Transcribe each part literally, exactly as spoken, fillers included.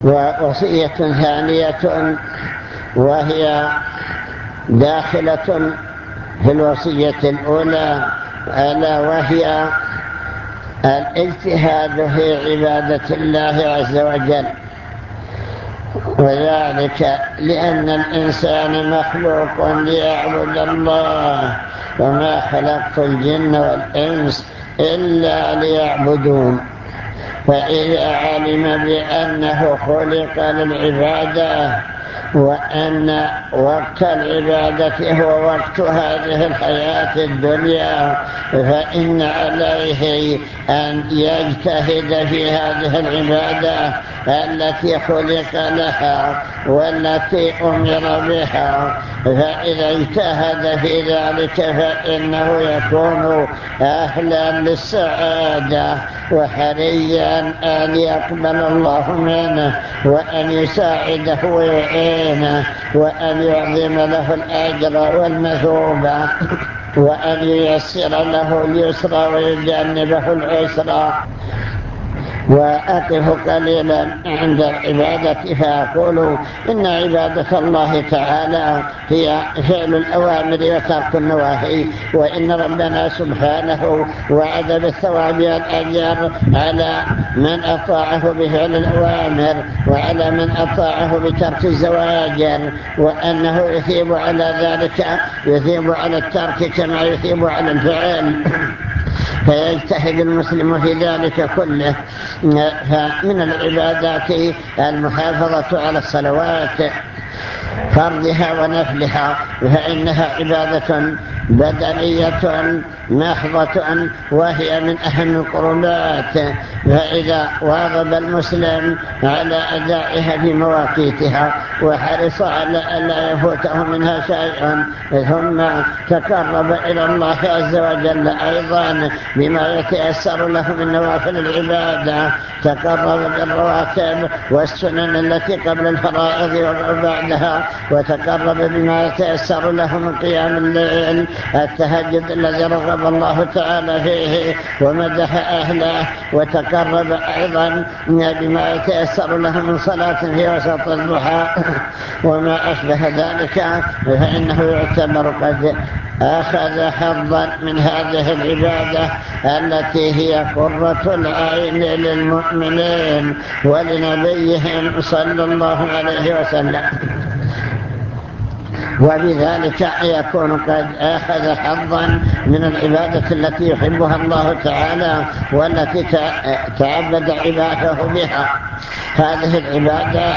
ووصية ثانية وهي داخلة في الوصية الأولى، ألا وهي الاجتهاد في عبادة الله عز وجل، وذلك لأن الإنسان مخلوق ليعبد الله، وما خلقت الجن والإنس إلا ليعبدون. فإذا علم بأنه خلق للعبادة وأن وقت العبادة هو وقت هذه الحياة الدنيا، فإن عليه أن يجتهد في هذه العبادة التي خلق لها والتي أمر بها. فإذا اجتهد في ذلك فإنه يكون أهلا للسعادة، وحريا أن يقبل الله منه وأن يساعده ويعينه وأن يعظم له الأجر والمثوبة وأن ييسر له اليسر ويجنبه العسر. وأقف قليلا عند العبادة فأقول إن عبادة الله تعالى هي فعل الأوامر وترك النواهي، وإن ربنا سبحانه وعد بالثواب والأجر على من أطاعه بفعل الأوامر وعلى من أطاعه بترك الزواجر، وأنه يثيب على ذلك، يثيب على الترك كما يثيب على الفعل. فيجتهد المسلم في ذلك كله. فمن العبادات المحافظة على الصلوات فرضها ونفلها، فإنها عبادة بدنية محضة وهي من أهم القربات، فإذا واظب المسلم على أدائها في مواقيتها وحرص على ألا يفوته منها شيء، ثم تقرب إلى الله عز وجل أيضا بما يتيسر له من نوافل العبادة، تقرب بالرواتب والسنن التي قبل الفرائض وبعدها، وتقرب بما يتيسر له من قيام الليل، التهجد الذي رغب الله تعالى فيه ومدح أهله، وتقرب أيضا بما يتيسر له من صلاة في وسط الضحى وما أشبه ذلك، فإنه يعتبر قد أخذ حظا من هذه العبادة التي هي قرة العين للمؤمنين ولنبيهم صلى الله عليه وسلم. وبذلك يكون قد أخذ حظا من العبادة التي يحبها الله تعالى والتي تعبد عباده بها. هذه العبادة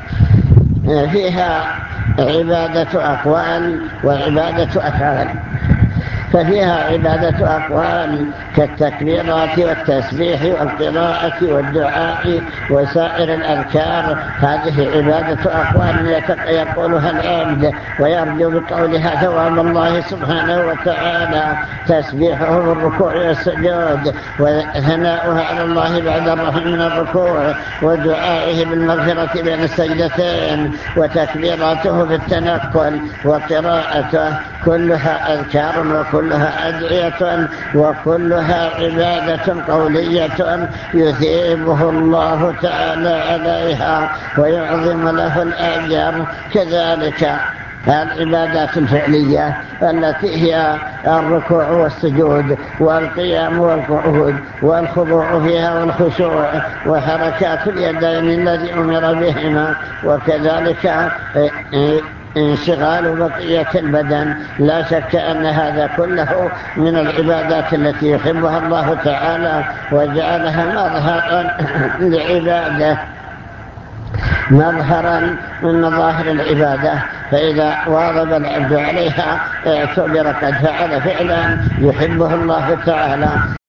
فيها عبادة أقوال وعبادة أفعال. ففيها عبادة أقوال كالتكبيرات والتسبيح والقراءة والدعاء وسائر الأذكار، هذه عبادة أقوال يقولها العبد ويرجو بقولها ثواب الله سبحانه وتعالى، تسبيحه بالركوع والسجود، وثناؤها على الله بعد الرفع من الركوع، ودعائه بالمغفرة بين السجدتين، وتكبيراته في التنقل، وقراءته، كلها أذكار وكلها أدعية وكلها عبادة قولية يثيبه الله تعالى عليها ويعظم له الأجر. كذلك العبادات الفعلية التي هي الركوع والسجود والقيام والقعود والخضوع فيها والخشوع وحركات اليدين الذي أمر بهما، وكذلك انشغال بقية البدن. لا شك أن هذا كله من العبادات التي يحبها الله تعالى وجعلها مظهرا لعباده، مظهرا من مظاهر العبادة. فإذا واظب العبد عليها اعتبر قد فعل فعلا يحبه الله تعالى.